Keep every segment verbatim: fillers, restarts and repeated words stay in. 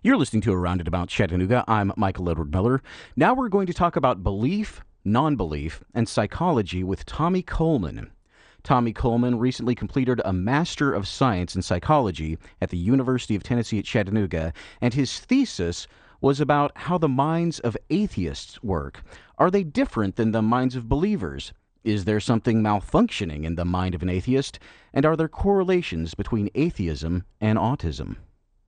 You're listening to Around and About Chattanooga. I'm Michael Edward Miller. Now we're going to talk about belief, non-belief, and psychology with Tommy Coleman. Tommy Coleman recently completed a Master of Science in Psychology at the University of Tennessee at Chattanooga, and his thesis was about how the minds of atheists work. Are they different than the minds of believers? Is there something malfunctioning in the mind of an atheist? And are there correlations between atheism and autism?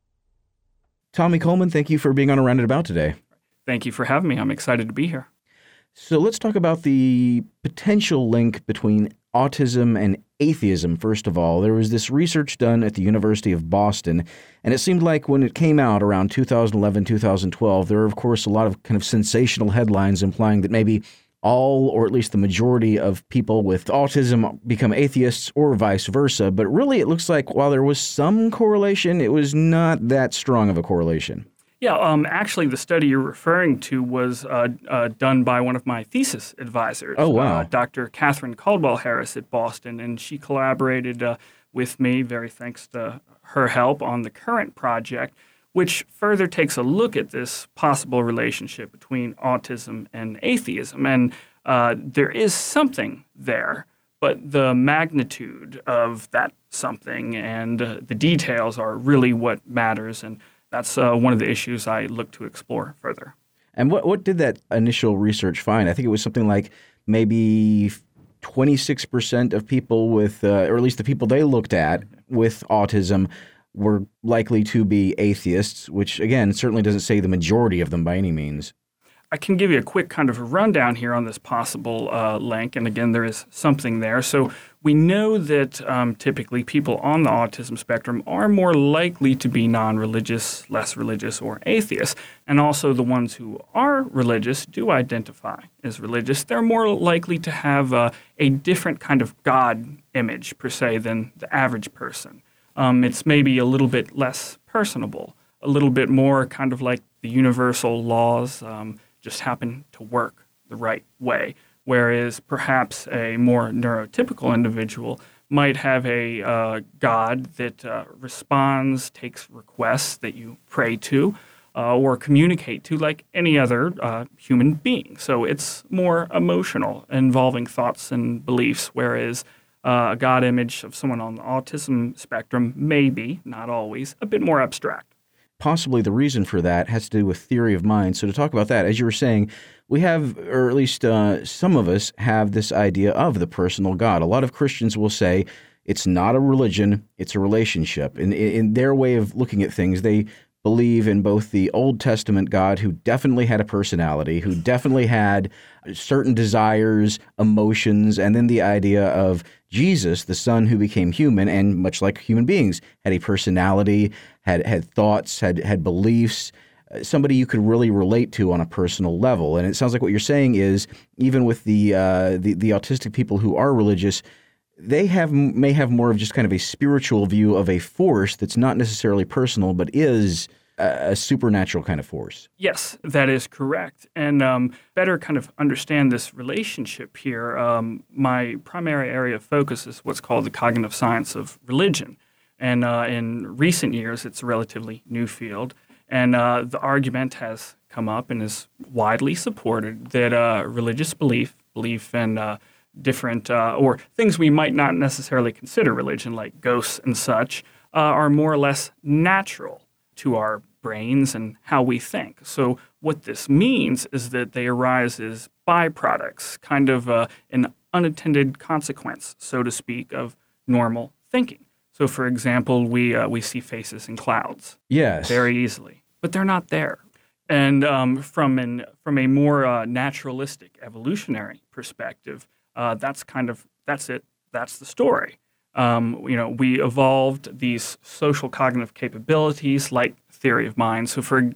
Tommy Coleman, thank you for being on Around and About today. Thank you for having me. I'm excited to be here. So let's talk about the potential link between autism and atheism, first of all. There was this research done at the University of Boston, and it seemed like when it came out around two thousand eleven, two thousand twelve, there were, of course, a lot of kind of sensational headlines implying that maybe all, or at least the majority of people with autism become atheists or vice versa. But really, it looks like while there was some correlation, it was not that strong of a correlation. Yeah, um, actually, the study you're referring to was uh, uh, done by one of my thesis advisors, oh, wow. uh, Doctor Catherine Caldwell Harris at Boston, and she collaborated uh, with me, very thanks to her help, on the current project, which further takes a look at this possible relationship between autism and atheism. And uh, there is something there, but the magnitude of that something and uh, the details are really what matters, and that's uh, one of the issues I look to explore further. And what, what did that initial research find? I think it was something like maybe twenty-six percent of people with, uh, or at least the people they looked at with autism, were likely to be atheists, which, again, certainly doesn't say the majority of them by any means. I can give you a quick kind of a rundown here on this possible uh, link, and again, there is something there. So we know that um, typically people on the autism spectrum are more likely to be non-religious, less religious, or atheists, and also the ones who are religious do identify as religious. They're more likely to have uh, a different kind of God image, per se, than the average person. Um, it's maybe a little bit less personable, a little bit more kind of like the universal laws um, just happen to work the right way, whereas perhaps a more neurotypical individual might have a uh, God that uh, responds, takes requests that you pray to uh, or communicate to like any other uh, human being. So it's more emotional, involving thoughts and beliefs, whereas Uh, a God image of someone on the autism spectrum may be, not always, a bit more abstract. Possibly the reason for that has to do with theory of mind. So to talk about that, as you were saying, we have, or at least uh, some of us have this idea of the personal God. A lot of Christians will say it's not a religion, it's a relationship. In, in their way of looking at things, they believe in both the Old Testament God, who definitely had a personality, who definitely had certain desires, emotions, and then the idea of Jesus, the Son who became human, and much like human beings, had a personality, had had thoughts, had had beliefs, somebody you could really relate to on a personal level. And it sounds like what you're saying is, even with the uh, the, the autistic people who are religious, they have may have more of just kind of a spiritual view of a force that's not necessarily personal, but is a, a supernatural kind of force. Yes, that is correct. And um, better kind of understand this relationship here, um, my primary area of focus is what's called the cognitive science of religion. And uh, in recent years, it's a relatively new field. And uh, the argument has come up and is widely supported that uh, religious belief, belief in uh, different, uh, or things we might not necessarily consider religion, like ghosts and such, uh, are more or less natural to our brains and how we think. So what this means is that they arise as byproducts, kind of uh, an unintended consequence, so to speak, of normal thinking. So, for example, we uh, we see faces in clouds, yes, very easily, but they're not there. And um, from an from a more uh, naturalistic, evolutionary perspective, uh, that's kind of that's it. That's the story. Um, you know, we evolved these social cognitive capabilities like theory of mind. So, for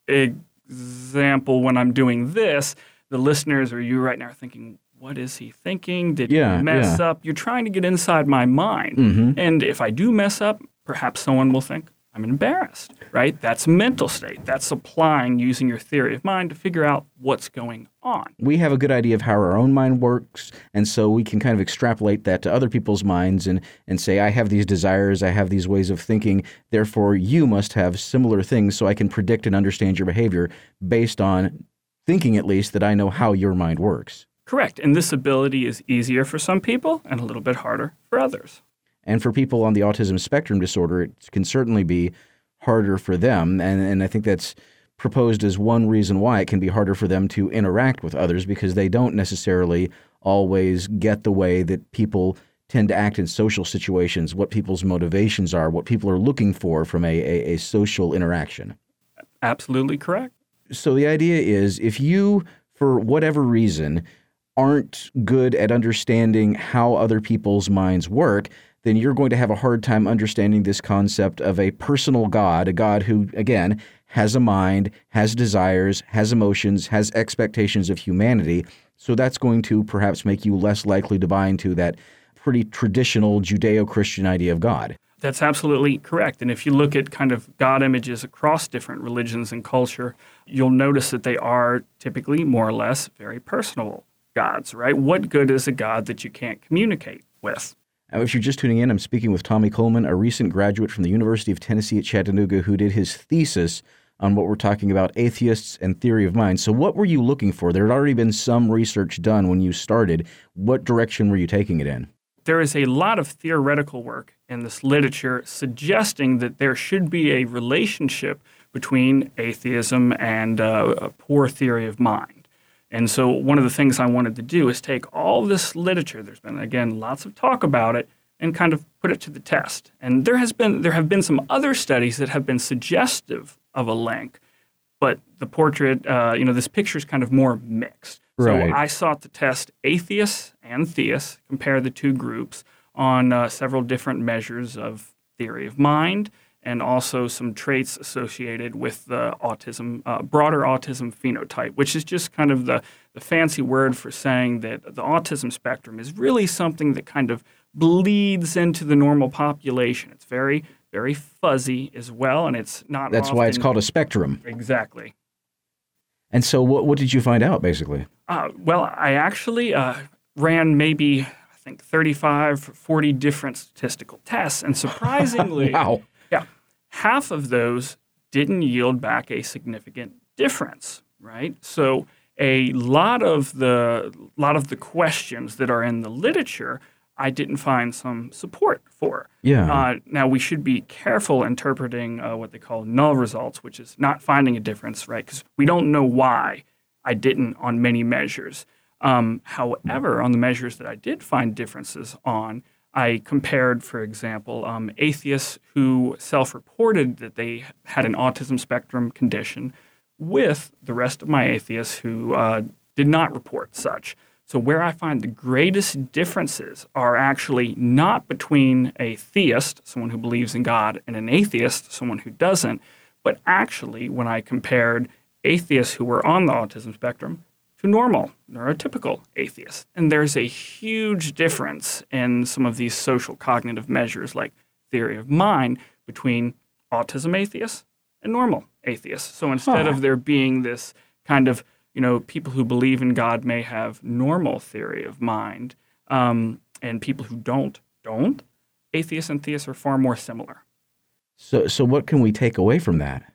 example, when I'm doing this, the listeners or you right now are thinking, what is he thinking? Did yeah, he mess yeah. up? You're trying to get inside my mind. Mm-hmm. And if I do mess up, perhaps someone will think I'm embarrassed, right? That's a mental state. That's applying, using your theory of mind to figure out what's going on. We have a good idea of how our own mind works, and so we can kind of extrapolate that to other people's minds and, and say, I have these desires, I have these ways of thinking, therefore you must have similar things so I can predict and understand your behavior based on thinking at least that I know how your mind works. Correct. And this ability is easier for some people and a little bit harder for others. And for people on the autism spectrum disorder, it can certainly be harder for them. And, and I think that's proposed as one reason why it can be harder for them to interact with others, because they don't necessarily always get the way that people tend to act in social situations, what people's motivations are, what people are looking for from a, a, a social interaction. Absolutely correct. So the idea is, if you, for whatever reason, aren't good at understanding how other people's minds work, then you're going to have a hard time understanding this concept of a personal God, a God who, again, has a mind, has desires, has emotions, has expectations of humanity. So that's going to perhaps make you less likely to buy into that pretty traditional Judeo-Christian idea of God. That's absolutely correct. And if you look at kind of God images across different religions and culture, you'll notice that they are typically more or less very personal gods, right? What good is a God that you can't communicate with? Now, if you're just tuning in, I'm speaking with Tommy Coleman, a recent graduate from the University of Tennessee at Chattanooga, who did his thesis on what we're talking about, atheists and theory of mind. So what were you looking for? There had already been some research done when you started. What direction were you taking it in? There is a lot of theoretical work in this literature suggesting that there should be a relationship between atheism and uh, a poor theory of mind. And so one of the things I wanted to do is take all this literature, there's been, again, lots of talk about it, and kind of put it to the test. And there has been there have been some other studies that have been suggestive of a link, but the portrait, uh, you know, this picture is kind of more mixed. Right. So I sought to test atheists and theists, compare the two groups on uh, several different measures of theory of mind, and also some traits associated with the autism, uh, broader autism phenotype, which is just kind of the, the fancy word for saying that the autism spectrum is really something that kind of bleeds into the normal population. It's very, very fuzzy as well, and it's not That's often, why it's called a spectrum. Exactly. And so what, what did you find out, basically? Uh, well, I actually uh, ran maybe, I think, thirty-five, forty different statistical tests, and surprisingly... Wow. Yeah. Half of those didn't yield back a significant difference, right? So a lot of the lot of the questions that are in the literature, I didn't find some support for. Yeah. Uh, now, we should be careful interpreting uh, what they call null results, which is not finding a difference, right? Because we don't know why I didn't on many measures. Um, however, on the measures that I did find differences on, I compared, for example, um, atheists who self-reported that they had an autism spectrum condition with the rest of my atheists who uh, did not report such. So where I find the greatest differences are actually not between a theist, someone who believes in God, and an atheist, someone who doesn't, but actually when I compared atheists who were on the autism spectrum to normal, neurotypical atheists. And there's a huge difference in some of these social cognitive measures like theory of mind between autism atheists and normal atheists. So instead huh. of there being this kind of, you know, people who believe in God may have normal theory of mind, um, and people who don't, don't, atheists and theists are far more similar. So, so what can we take away from that?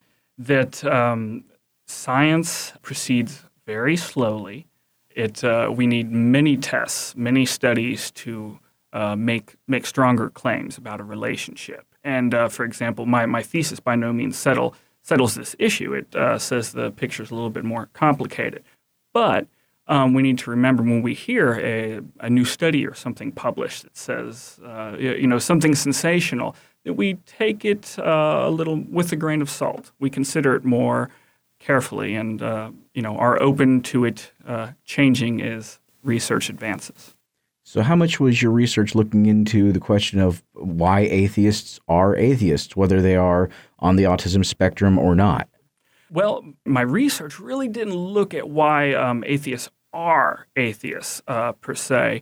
That um, science proceeds very slowly. It uh, we need many tests, many studies to uh, make make stronger claims about a relationship. And uh, for example, my, my thesis by no means settle settles this issue. It uh, says the picture is a little bit more complicated. But um, we need to remember when we hear a, a new study or something published that says uh, you know something sensational, that we take it uh, a little with a grain of salt. We consider it more carefully and uh, you know are open to it uh, changing as research advances. So how much was your research looking into the question of why atheists are atheists, whether they are on the autism spectrum or not? Well, my research really didn't look at why um, atheists are atheists uh, per se,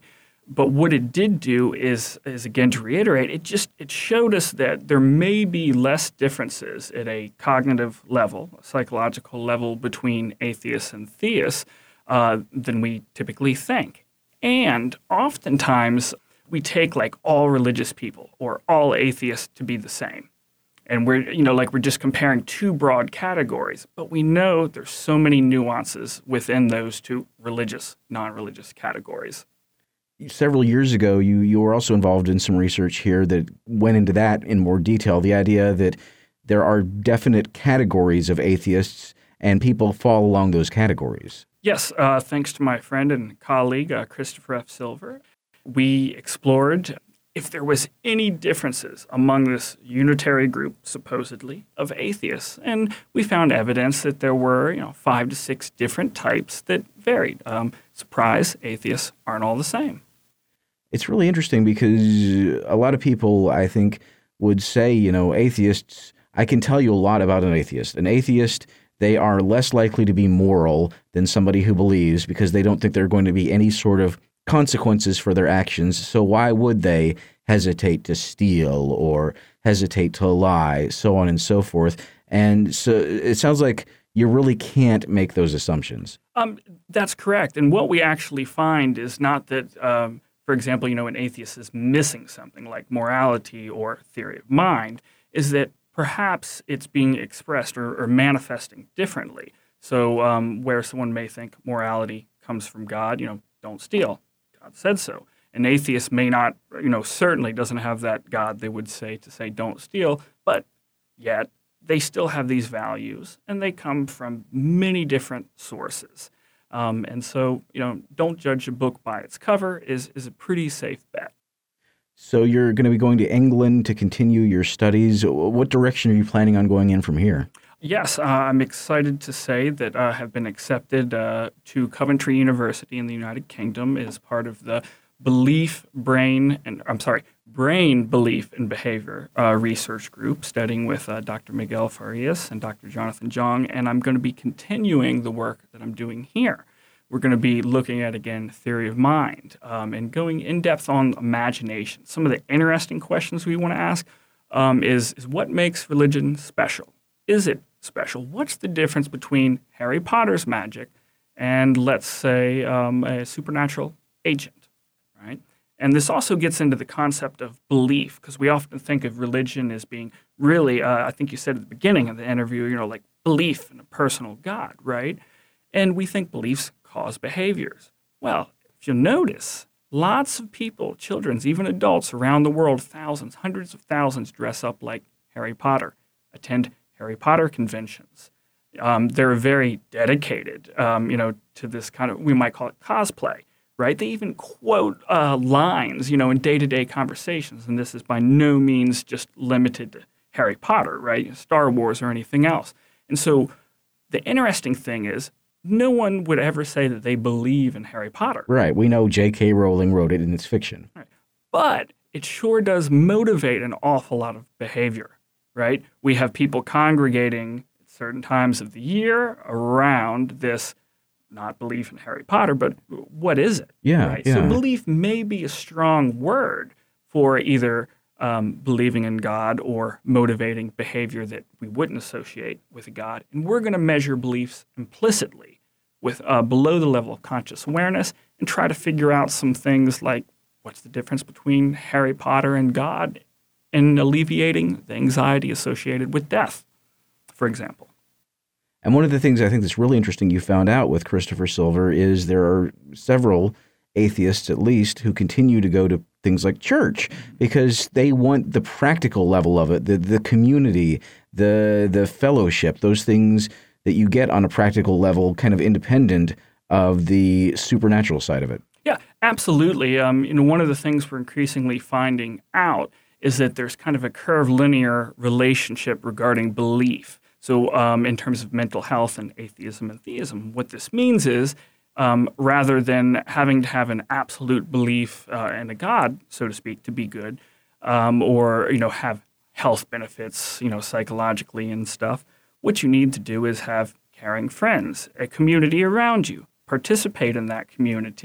But what it did do is, is again, to reiterate, it just it showed us that there may be less differences at a cognitive level, a psychological level between atheists and theists uh, than we typically think. And oftentimes we take like all religious people or all atheists to be the same. And we're, you know, like we're just comparing two broad categories. But we know there's so many nuances within those two religious, non-religious categories. Several years ago, you, you were also involved in some research here that went into that in more detail, the idea that there are definite categories of atheists and people fall along those categories. Yes, uh, thanks to my friend and colleague, uh, Christopher F. Silver, we explored if there was any differences among this unitary group, supposedly, of atheists. And we found evidence that there were, you know, five to six different types that varied. Um, surprise, atheists aren't all the same. It's really interesting because a lot of people, I think, would say, you know, atheists, I can tell you a lot about an atheist. An atheist, they are less likely to be moral than somebody who believes because they don't think there are going to be any sort of consequences for their actions. So why would they hesitate to steal or hesitate to lie, so on and so forth? And so it sounds like you really can't make those assumptions. Um, that's correct. And what we actually find is not that, um, for example, you know, an atheist is missing something like morality or theory of mind, is that perhaps it's being expressed or, or manifesting differently. So um, where someone may think morality comes from God, you know, don't steal. God said so. An atheist may not, you know, certainly doesn't have that God they would say to say don't steal, but yet they still have these values and they come from many different sources. Um, and so, you know, don't judge a book by its cover is, is a pretty safe bet. So you're going to be going to England to continue your studies. What direction are you planning on going in from here? Yes, uh, I'm excited to say that I uh, have been accepted uh, to Coventry University in the United Kingdom as part of the Belief, Brain, and I'm sorry, Brain, Belief, and Behavior uh, research group, studying with uh, Doctor Miguel Farias and Doctor Jonathan Jong, and I'm going to be continuing the work that I'm doing here. We're going to be looking at, again, theory of mind um, and going in depth on imagination. Some of the interesting questions we want to ask um, is, is what makes religion special? Is it special? What's the difference between Harry Potter's magic and, let's say, um, a supernatural agent? Right? And this also gets into the concept of belief, because we often think of religion as being really, uh, I think you said at the beginning of the interview, you know, like belief in a personal God, right? And we think beliefs cause behaviors. Well, if you'll notice, lots of people, children, even adults around the world, thousands, hundreds of thousands dress up like Harry Potter, attend Harry Potter conventions. Um, they're very dedicated, um, you know, to this kind of, we might call it cosplay. Right? They even quote uh, lines, you know, in day-to-day conversations, and this is by no means just limited to Harry Potter, right? Star Wars or anything else. And so the interesting thing is no one would ever say that they believe in Harry Potter. Right. We know J K. Rowling wrote it in its fiction. Right. But it sure does motivate an awful lot of behavior, right? We have people congregating at certain times of the year around this not belief in Harry Potter, but what is it? Yeah, right? yeah. So belief may be a strong word for either um, believing in God or motivating behavior that we wouldn't associate with a God. And we're going to measure beliefs implicitly with uh, below the level of conscious awareness and try to figure out some things like what's the difference between Harry Potter and God and alleviating the anxiety associated with death, for example. And one of the things I think that's really interesting you found out with Christopher Silver is there are several atheists, at least, who continue to go to things like church because they want the practical level of it, the the community, the the fellowship, those things that you get on a practical level kind of independent of the supernatural side of it. Yeah, absolutely. Um, you know, one of the things we're increasingly finding out is that there's kind of a curvilinear relationship regarding belief. So um, in terms of mental health and atheism and theism, what this means is um, rather than having to have an absolute belief uh, in a God, so to speak, to be good, um, or you know have health benefits, you know, psychologically and stuff, what you need to do is have caring friends, a community around you, participate in that community,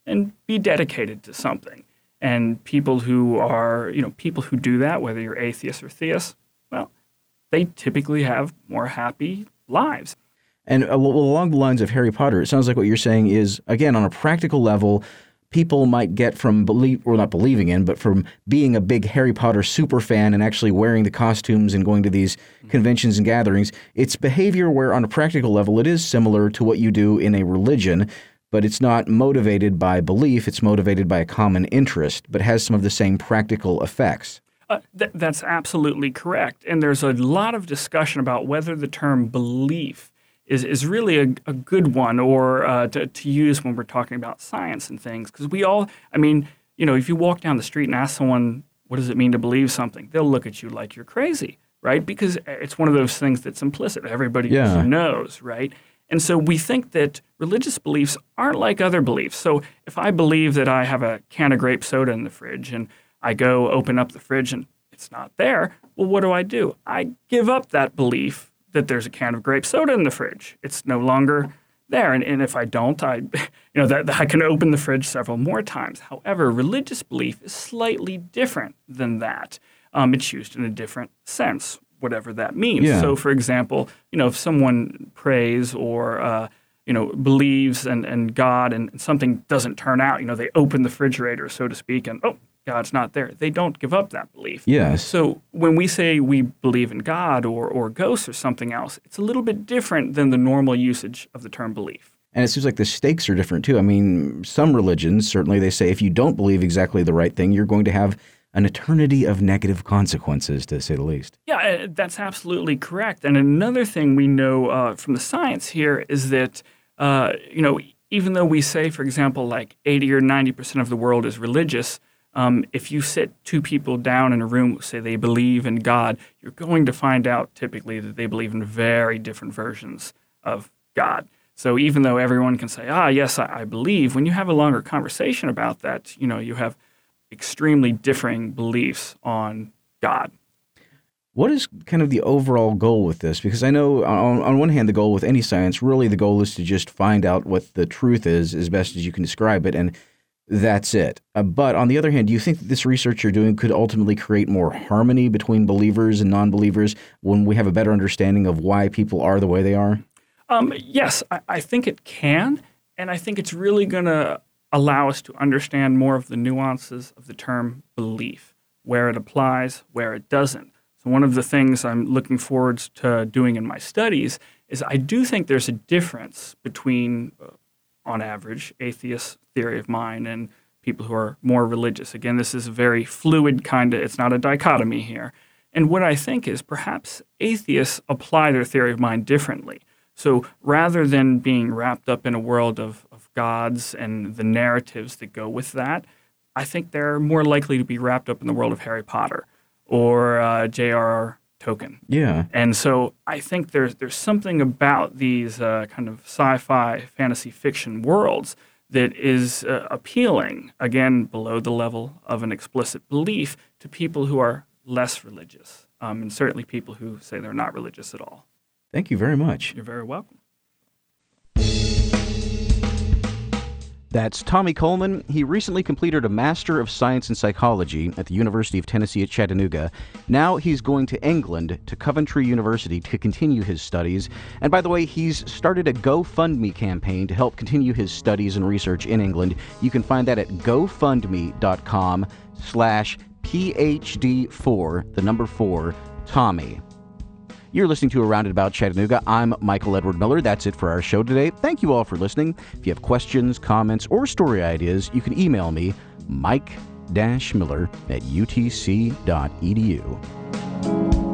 and be dedicated to something. And people who are, you know, people who do that, whether you're atheist or theist, well, they typically have more happy lives. And along the lines of Harry Potter, it sounds like what you're saying is, again, on a practical level, people might get from believe or not believing in, but from being a big Harry Potter super fan and actually wearing the costumes and going to these conventions and gatherings. It's behavior where on a practical level, it is similar to what you do in a religion, but it's not motivated by belief. It's motivated by a common interest, but has some of the same practical effects. Uh, th- that's absolutely correct. And there's a lot of discussion about whether the term belief is is really a, a good one or uh, to, to use when we're talking about science and things. Because we all, I mean, you know, if you walk down the street and ask someone, what does it mean to believe something? They'll look at you like you're crazy, right? Because it's one of those things that's implicit. Everybody yeah. knows, right? And so we think that religious beliefs aren't like other beliefs. So if I believe that I have a can of grape soda in the fridge and I go open up the fridge and it's not there, well, what do I do? I give up that belief that there's a can of grape soda in the fridge. It's no longer there. And, and if I don't, I, you know, that, that I can open the fridge several more times. However, religious belief is slightly different than that. Um, it's used in a different sense, whatever that means. Yeah. So, for example, you know, if someone prays or, uh, you know, believes in, in God and something doesn't turn out, you know, they open the refrigerator, so to speak, and, oh, God's not there. They don't give up that belief. Yes. So when we say we believe in God or, or ghosts or something else, it's a little bit different than the normal usage of the term belief. And it seems like the stakes are different too. I mean, some religions, certainly they say if you don't believe exactly the right thing, you're going to have an eternity of negative consequences, to say the least. Yeah, that's absolutely correct. And another thing we know uh, from the science here is that, uh, you know, even though we say, for example, like eighty or ninety percent of the world is religious, Um, if you sit two people down in a room, say they believe in God, you're going to find out typically that they believe in very different versions of God. So even though everyone can say, ah, yes, I, I believe, when you have a longer conversation about that, you know, you have extremely differing beliefs on God. What is kind of the overall goal with this? Because I know on, on one hand, the goal with any science, really the goal is to just find out what the truth is as best as you can describe it. And that's it. Uh, but on the other hand, do you think that this research you're doing could ultimately create more harmony between believers and non-believers when we have a better understanding of why people are the way they are? Um, yes, I, I think it can. And I think it's really going to allow us to understand more of the nuances of the term belief, where it applies, where it doesn't. So one of the things I'm looking forward to doing in my studies is I do think there's a difference between uh, on average, atheist theory of mind and people who are more religious. Again, this is a very fluid kind of, it's not a dichotomy here. And what I think is perhaps atheists apply their theory of mind differently. So rather than being wrapped up in a world of, of gods and the narratives that go with that, I think they're more likely to be wrapped up in the world of Harry Potter or uh, J R R Tolkien. Yeah. And so I think there's there's something about these uh, kind of sci-fi fantasy fiction worlds that is uh, appealing, again, below the level of an explicit belief to people who are less religious, um, and certainly people who say they're not religious at all. Thank you very much. You're very welcome. That's Tommy Coleman. He recently completed a Master of Science in Psychology at the University of Tennessee at Chattanooga. Now he's going to England, to Coventry University, to continue his studies. And by the way, he's started a GoFundMe campaign to help continue his studies and research in England. You can find that at gofundme.com slash PhD4, the number four, Tommy. You're listening to Around and About Chattanooga. I'm Michael Edward Miller. That's it for our show today. Thank you all for listening. If you have questions, comments, or story ideas, you can email me, mike dash miller at u t c dot e d u.